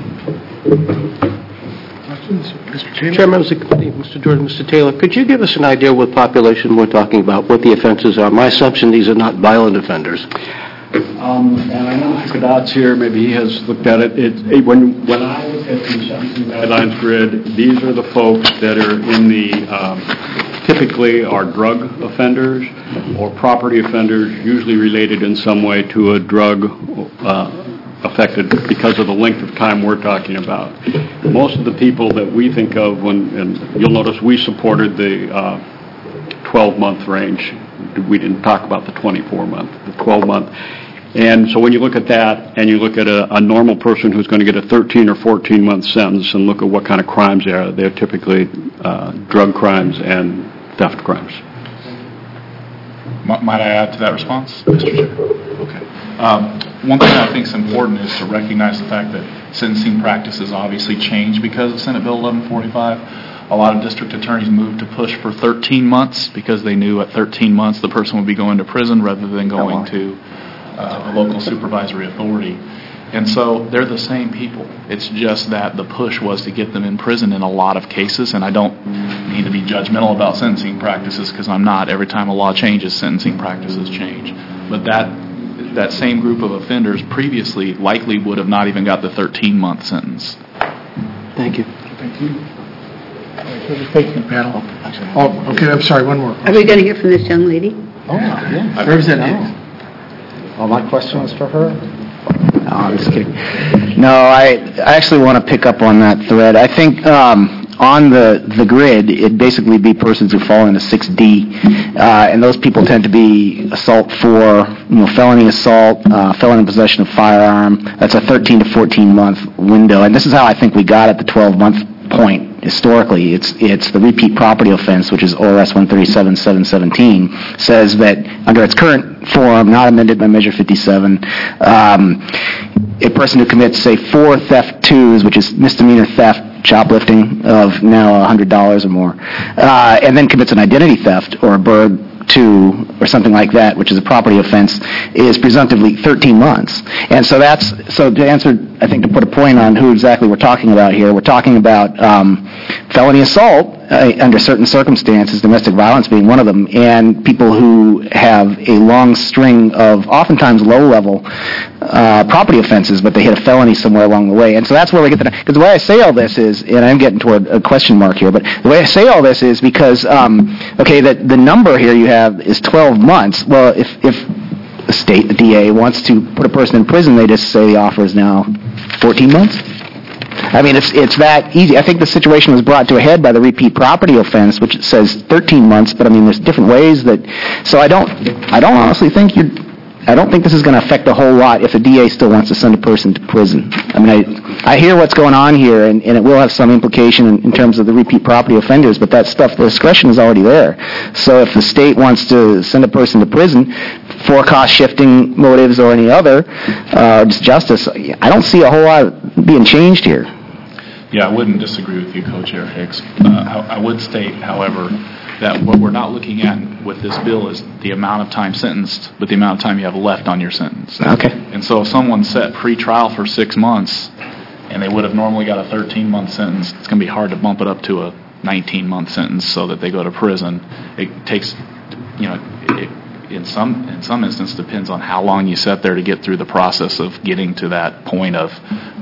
Mister Chairman? Chairman of the committee, Mister Jordan, Mister Taylor, could you give us an idea what population we're talking about, what the offenses are? My assumption these are not violent offenders. Um, and I know Mister Godot's here, maybe he has looked at it. It, it when, when I look at the sentencing guidelines grid, these are the folks that are in the, um, typically are drug offenders or property offenders, usually related in some way to a drug uh, affected because of the length of time we're talking about. Most of the people that we think of when, and you'll notice we supported the uh, twelve-month range. We didn't talk about the twenty-four month, the twelve month. And so when you look at that and you look at a, a normal person who's going to get a thirteen or fourteen month sentence and look at what kind of crimes they are, they're typically uh, drug crimes and theft crimes. Might I add to that response, Mister Chair? Okay. Um, one thing I think is important is to recognize the fact that sentencing practices obviously change because of Senate Bill eleven forty-five. A lot of district attorneys moved to push for thirteen months because they knew at thirteen months the person would be going to prison rather than going to uh, a local supervisory authority. And so they're the same people. It's just that the push was to get them in prison in a lot of cases, and I don't mean to be judgmental about sentencing practices because I'm not. Every time a law changes, sentencing practices change. But that that same group of offenders previously likely would have not even got the thirteen month sentence. Thank you. Thank you. Thank you, panel. Oh, okay, I'm sorry, one more. Are we going to hear from this young lady? Oh, yeah. Representative. Oh, my question was for her? No, I'm just kidding. No, I, I actually want to pick up on that thread. I think um, on the, the grid, it'd basically be persons who fall into six D, uh, and those people tend to be assault for, you know, felony assault, uh, felon in possession of firearm. That's a thirteen to fourteen month window, and this is how I think we got at the twelve month point. Historically, it's it's the repeat property offense, which is O R S one thirty-seven seven seventeen, says that under its current form, not amended by Measure fifty-seven, um, a person who commits, say, four theft twos, which is misdemeanor theft, shoplifting of now one hundred dollars or more, uh, and then commits an identity theft or a burg two or something like that, which is a property offense, is presumptively thirteen months. And so that's, so to answer, I think to put a point on who exactly we're talking about here, we're talking about um, felony assault uh, under certain circumstances, domestic violence being one of them, and people who have a long string of oftentimes low-level uh, property offenses, but they hit a felony somewhere along the way. And so that's where we get to, because the way I say all this is, and I'm getting toward a question mark here, but the way I say all this is because, um, okay, the, the number here you have is twelve months. Well, if, if the state, the D A, wants to put a person in prison, they just say the offer is now fourteen months? I mean, it's it's that easy. I think the situation was brought to a head by the repeat property offense, which says thirteen months, but I mean, there's different ways that, so I don't, I don't honestly think you, I don't think this is going to affect a whole lot if the D A still wants to send a person to prison. I mean, I, I hear what's going on here, and, and it will have some implication in, in terms of the repeat property offenders, but that stuff, the discretion is already there. So if the state wants to send a person to prison for cost-shifting motives or any other, uh, just justice, I don't see a whole lot being changed here. Yeah, I wouldn't disagree with you, Co-Chair Hicks. Uh, I, I would state, however, that what we're not looking at with this bill is the amount of time sentenced, but the amount of time you have left on your sentence. Okay. And so if someone's set pre-trial for six months, and they would have normally got a thirteen month sentence, it's going to be hard to bump it up to a nineteen month sentence so that they go to prison. It takes, you know, it, in some in some instances depends on how long you set there to get through the process of getting to that point of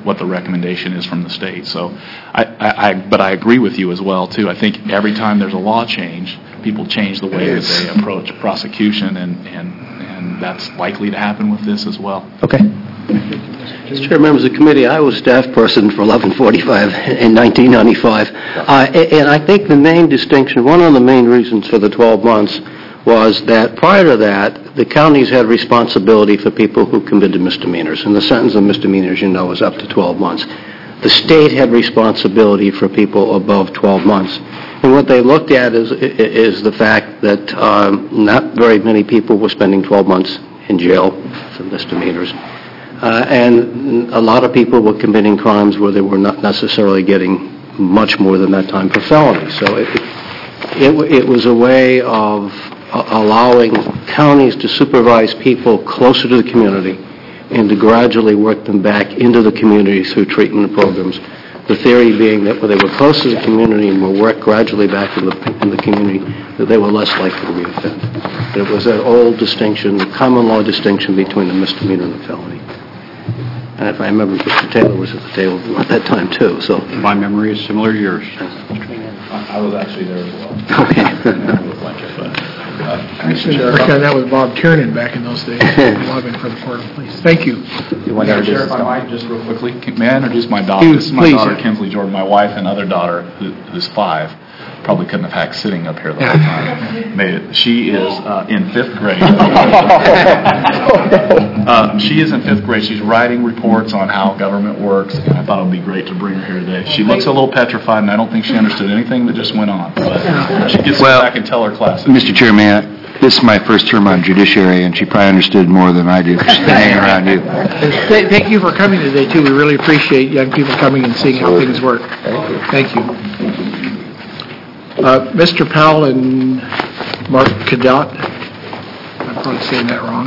what the recommendation is from the state. So, I, I, I, but I agree with you as well, too. I think every time there's a law change, people change the way that they approach prosecution, and, and, and that's likely to happen with this as well. Okay. Mister Chair, members of the committee, I was staff person for eleven forty-five in nineteen ninety-five, uh, and I think the main distinction, one of the main reasons for the twelve months was that prior to that, the counties had responsibility for people who committed misdemeanors, and the sentence of misdemeanors, you know, is up to twelve months. The state had responsibility for people above twelve months. And what they looked at is, is the fact that um, not very many people were spending twelve months in jail for misdemeanors. Uh, and a lot of people were committing crimes where they were not necessarily getting much more than that time for felonies. So it, it, it was a way of uh, allowing counties to supervise people closer to the community and to gradually work them back into the community through treatment programs. The theory being that when they were close to the community and were worked gradually back in the, in the community, that they were less likely to reoffend. But it was that old distinction, the common law distinction between the misdemeanor and the felony. And if I remember, Mister Taylor was at the table at that time, too. So my memory is similar to yours. I was actually there as well. Okay. I should have worked on that with Bob Tiernan back in those days, lobbying for the Port of Police. Thank you. You want to introduce Sheriff, I might just real quickly. May I introduce my daughter? You, this is my please. daughter, Kinsley Jordan. My wife and other daughter, who, who's five, probably couldn't have hacked sitting up here the whole time. Made it. She is uh, in fifth grade. uh, she is in fifth grade. She's writing reports on how government works, and I thought it would be great to bring her here today. She looks a little petrified, and I don't think she understood anything that just went on. But she gets Well, to go back and tell her classes. Mister Chairman, this is my first term on judiciary, and she probably understood more than I do. She's been hanging around you. Th- Thank you for coming today, too. We really appreciate young people coming and seeing how things work. Thank you. Uh, Mister Powell and Mark Cadet. I'm probably saying that wrong.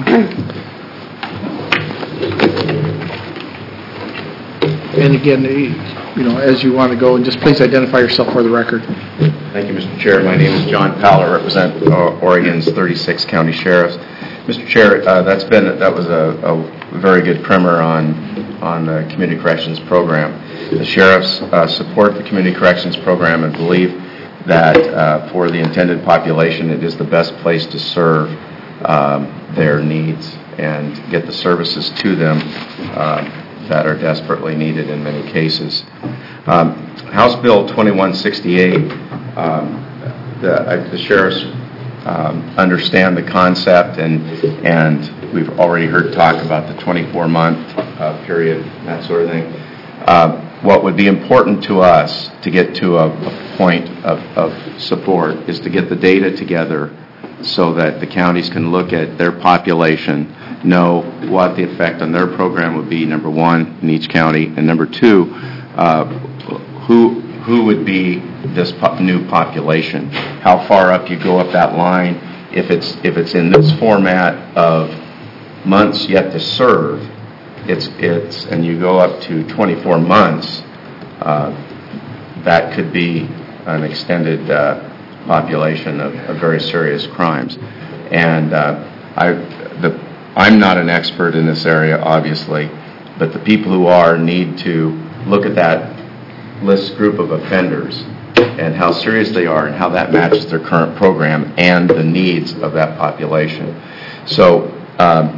And again, you know, as you want to go, and just please identify yourself for the record. Thank you, Mister Chair. My name is John Powell. I represent uh, Oregon's thirty-six county sheriffs. Mister Chair, uh, that's been that was a, a very good primer on on the community corrections program. The sheriffs uh, support the community corrections program and believe that uh, for the intended population, it is the best place to serve um, their needs and get the services to them um, that are desperately needed in many cases. Um, House Bill twenty-one sixty-eight, um, the, uh, the sheriffs um, understand the concept, and and we've already heard talk about the twenty-four month uh, period, that sort of thing. Uh, what would be important to us to get to a, a point of, of support is to get the data together so that the counties can look at their population, know what the effect on their program would be, number one, in each county, and number two, uh, who who would be this po- new population, how far up you go up that line. If it's if it's in this format of months yet to serve, it's it's and you go up to twenty-four months, uh, that could be an extended uh, population of, of very serious crimes. And uh, I the I'm not an expert in this area, obviously, but the people who are need to look at that list group of offenders and how serious they are and how that matches their current program and the needs of that population. So, um,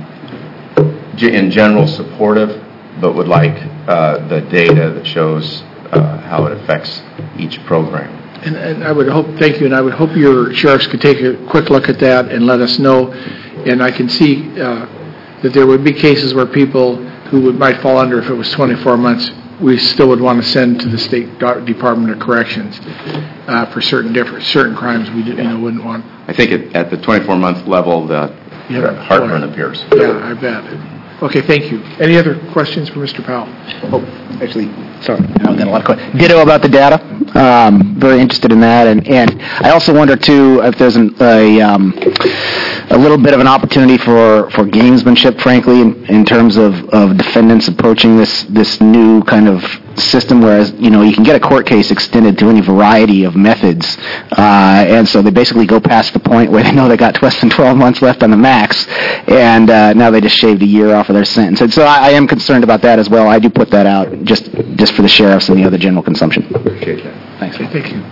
in general, supportive, but would like uh, the data that shows uh, how it affects each program. And, and I would hope, thank you, and I would hope your sheriffs could take a quick look at that and let us know. And I can see uh, that there would be cases where people who would, might fall under if it was twenty-four months, we still would want to send to the State Department of Corrections uh, for certain different certain crimes we didn't, you know, wouldn't want. I think it, at the twenty-four month level, the Yeah. heartburn appears. Yeah, I bet. Okay, thank you. Any other questions for Mister Powell? Oh, actually, sorry, I got a lot of questions. Ditto about the data. Um, very interested in that, and, and I also wonder too if there's an, a um, a little bit of an opportunity for, for gamesmanship, frankly, in, in terms of, of defendants approaching this this new kind of system, whereas, you know, you can get a court case extended to any variety of methods, uh, and so they basically go past the point where they know they got less than twelve months left on the max, and uh, now they just shaved a year off of their sentence. And so I, I am concerned about that as well. I do put that out just just for the sheriffs and the other general consumption. Appreciate that. Thanks. Thank you.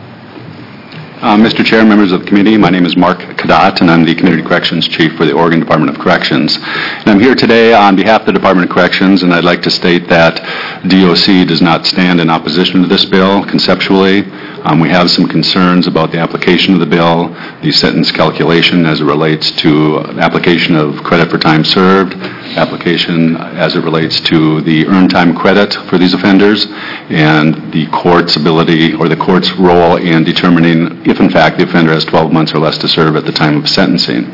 Uh, Mister Chair, members of the committee, my name is Mark Cadat, and I'm the Community Corrections Chief for the Oregon Department of Corrections. And I'm here today on behalf of the Department of Corrections, and I'd like to state that D O C does not stand in opposition to this bill conceptually. Um, we have some concerns about the application of the bill, the sentence calculation as it relates to application of credit for time served, application as it relates to the earned time credit for these offenders, and the court's ability or the court's role in determining if in fact the offender has twelve months or less to serve at the time of sentencing.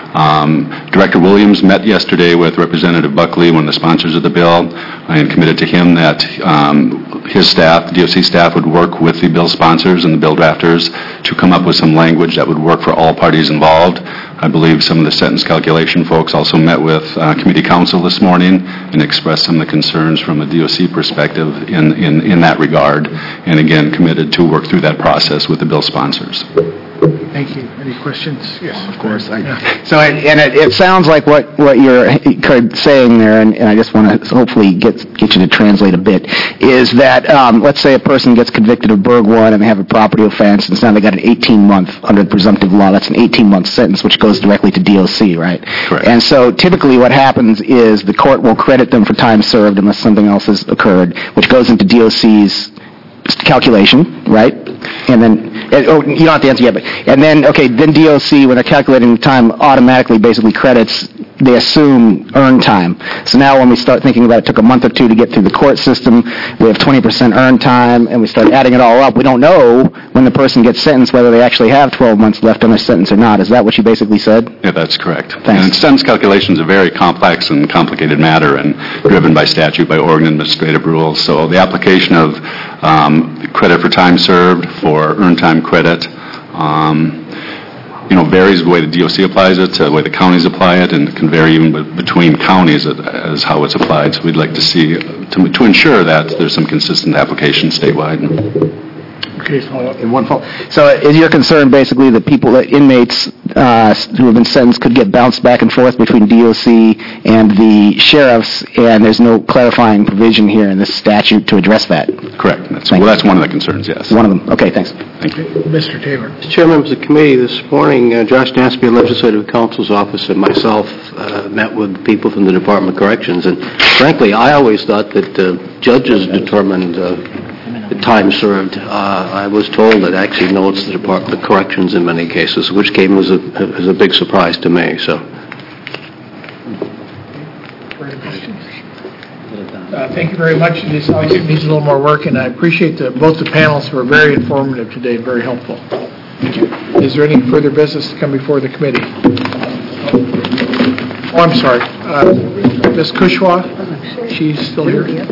Um, Director Williams met yesterday with Representative Buckley, one of the sponsors of the bill, and committed to him that um, his staff, the D O C staff, would work with the bill sponsors and the bill drafters to come up with some language that would work for all parties involved. I believe some of the sentence calculation folks also met with uh, committee counsel this morning and expressed some of the concerns from a D O C perspective in, in, in that regard, and again committed to work through that process with the bill sponsors. Thank you. Any questions? Yes, of course. I, so, it, and it, it sounds like what, what you're saying there, and, and I just want to hopefully get get you to translate a bit, is that um, let's say a person gets convicted of Burg one and they have a property offense, and so now they got an eighteen-month under the presumptive law. That's an eighteen-month sentence, which goes directly to D O C, right? Correct. And so typically what happens is the court will credit them for time served unless something else has occurred, which goes into D O C's calculation, right? And then, oh, you don't have to answer yet, but, and then, okay, then D O C, when they're calculating the time, automatically basically credits, they assume earned time. So now when we start thinking about it, it took a month or two to get through the court system, we have twenty percent earned time, and we start adding it all up. We don't know when the person gets sentenced whether they actually have twelve months left on their sentence or not. Is that what you basically said? Yeah, that's correct. Thanks. And sentence calculation is a very complex and complicated matter and driven by statute, by Oregon administrative rules. So the application of um, credit for time served, for earned time credit, um, you know, varies the way the D O C applies it, the way the counties apply it, and it can vary even between counties as how it's applied. So we'd like to see, to, to ensure that there's some consistent application statewide. Okay, follow up. In one follow. So is your concern basically that people, that inmates uh, who have been sentenced could get bounced back and forth between D O C and the sheriffs, and there's no clarifying provision here in this statute to address that? Correct. That's, well, that's one of the concerns, yes. One of them. Okay, thanks. Thank you. Mister Taylor. Mister Chair, members of the committee, this morning, uh, Josh Dansby, Legislative Counsel's Office, and myself uh, met with people from the Department of Corrections, and frankly, I always thought that uh, judges determined uh, the time served. Uh, I was told that actually no, it's the Department of Corrections in many cases, which came as a, as a big surprise to me. So, Uh, thank you very much. This obviously needs a little more work, and I appreciate the, both the panels were very informative today, very helpful. Thank you. Is there any further business to come before the committee? Oh, I'm sorry. Uh, Miz Kushwa, she's still here. I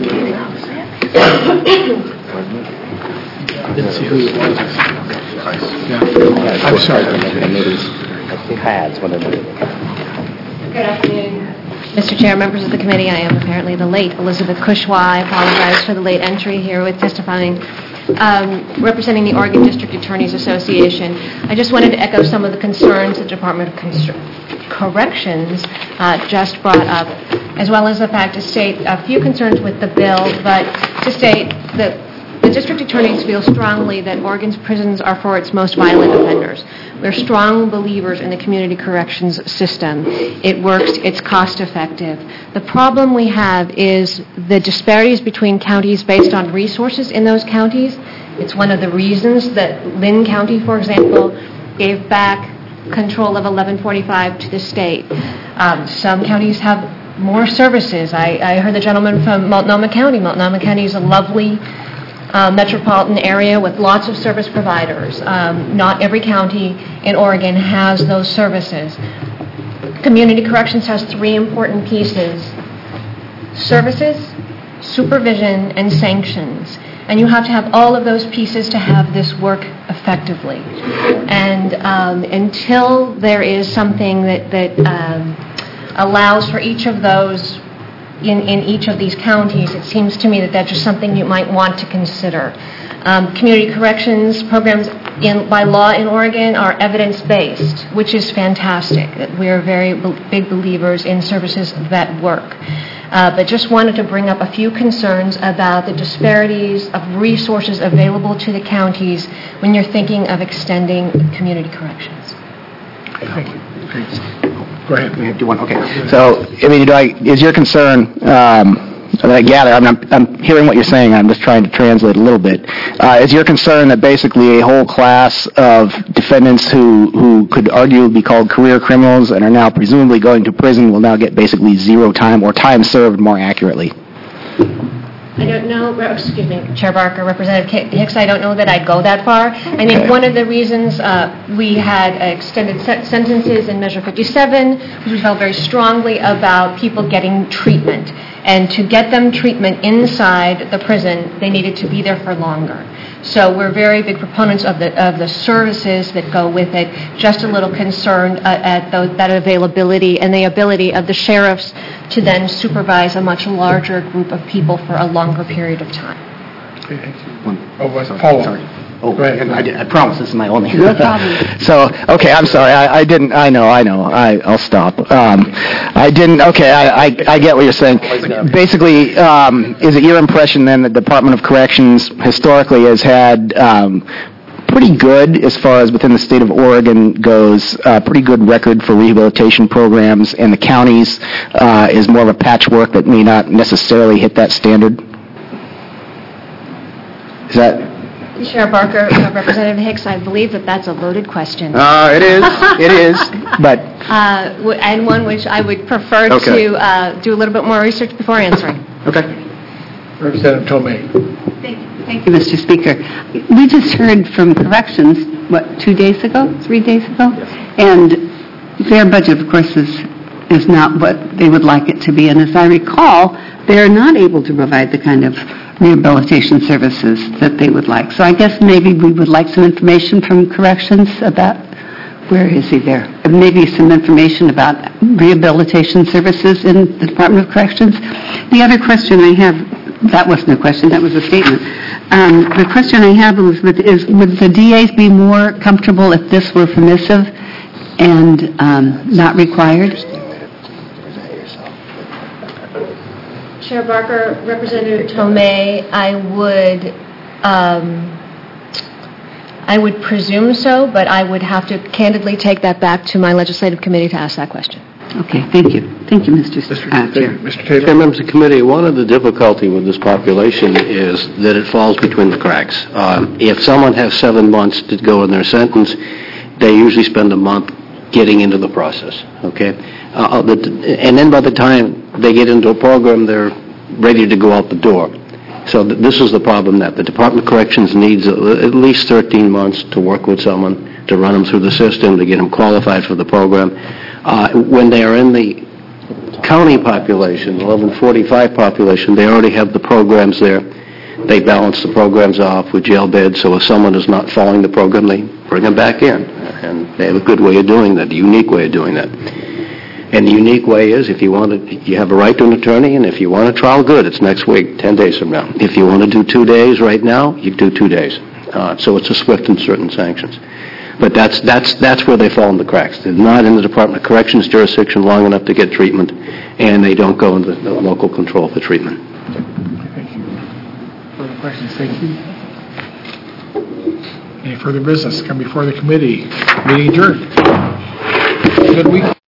didn't see who it was. Yeah. I'm sorry. Pads, whatever. Good afternoon. Mister Chair, members of the committee, I am apparently the late Elizabeth Kushwa. I apologize for the late entry here with testifying, um, representing the Oregon District Attorneys Association. I just wanted to echo some of the concerns the Department of Constr- Corrections uh, just brought up, as well as the fact to state a few concerns with the bill, but to state that the district attorneys feel strongly that Oregon's prisons are for its most violent offenders. We're strong believers in the community corrections system. It works, it's cost effective. The problem we have is the disparities between counties based on resources in those counties. It's one of the reasons that Lynn County, for example, gave back control of eleven forty-five to the state. Um, some counties have more services. I, I heard the gentleman from Multnomah County. Multnomah County is a lovely Uh, metropolitan area with lots of service providers. Um, not every county in Oregon has those services. Community corrections has three important pieces: services, supervision, and sanctions. And you have to have all of those pieces to have this work effectively. And um, until there is something that, that um, allows for each of those in, in each of these counties, it seems to me that that's just something you might want to consider. Um, community corrections programs in, by law in Oregon are evidence-based, which is fantastic. We are very be- big believers in services that work. Uh, but just wanted to bring up a few concerns about the disparities of resources available to the counties when you're thinking of extending community corrections. Thank you. Go ahead. We have to one. Okay. So, I mean, do I, is your concern, um, that I gather, I mean, I'm, I'm hearing what you're saying, I'm just trying to translate a little bit. Uh, is your concern that basically a whole class of defendants who, who could arguably be called career criminals and are now presumably going to prison will now get basically zero time or time served more accurately? I don't know, excuse me, Chair Barker, Representative Hicks, I don't know that I'd go that far. I think one of the reasons uh, we had extended se- sentences in Measure fifty-seven was we felt very strongly about people getting treatment. And to get them treatment inside the prison, they needed to be there for longer. So we're very big proponents of the of the services that go with it. Just a little concerned uh, at the, that availability and the ability of the sheriffs to then supervise a much larger group of people for a longer period of time. Okay, thank you. Oh, was it Paul? Sorry. Oh, go ahead. I, did, I promise this is my only. No problem. So, okay, I'm sorry. I, I didn't. I know. I know. I, I'll stop. Um, I didn't. Okay, I, I, I get what you're saying. Basically, um, is it your impression then that the Department of Corrections historically has had um, pretty good, as far as within the state of Oregon goes, uh, pretty good record for rehabilitation programs, and the counties uh, is more of a patchwork that may not necessarily hit that standard? Is that? Chair Barker, uh, Representative Hicks, I believe that that's a loaded question. Uh, it is. It is. But uh, w- and one which I would prefer Okay. to uh, do a little bit more research before answering. Okay. Representative Tomei. Thank you. Thank you, Mister Speaker. We just heard from Corrections, what, two days ago, three days ago? Yes. And their budget, of course, is, is not what they would like it to be. And as I recall, they are not able to provide the kind of rehabilitation services that they would like. So I guess maybe we would like some information from Corrections about, where is he there? Maybe some information about rehabilitation services in the Department of Corrections. The other question I have, that wasn't a question, that was a statement. Um, the question I have, Elizabeth, is would the D As be more comfortable if this were permissive and um, not required? Chair Barker, Representative Tomei, I would, um, I would presume so, but I would have to candidly take that back to my legislative committee to ask that question. Okay, thank you. Thank you, Mister Uh, Chair. Mister Taylor. Chair, members of the committee, one of the difficulty with this population is that it falls between the cracks. Um, if someone has seven months to go in their sentence, they usually spend a month getting into the process, okay? Uh, the, and then by the time they get into a program, they're ready to go out the door. So th- this is the problem, that the Department of Corrections needs a, at least thirteen months to work with someone, to run them through the system, to get them qualified for the program. Uh, when they are in the county population, eleven forty-five population, they already have the programs there. They balance the programs off with jail beds, so if someone is not following the program, they bring them back in. And they have a good way of doing that, a unique way of doing that. And the unique way is, if you want to, you have a right to an attorney, and if you want a trial, good, it's next week, ten days from now. If you want to do two days right now, you do two days. Uh, so it's a swift and certain sanctions. But that's that's that's where they fall in the cracks. They're not in the Department of Corrections jurisdiction long enough to get treatment, and they don't go into the local control for treatment. Thank you. Further questions? Thank you. Any further business come before the committee? Meeting adjourned. Good week.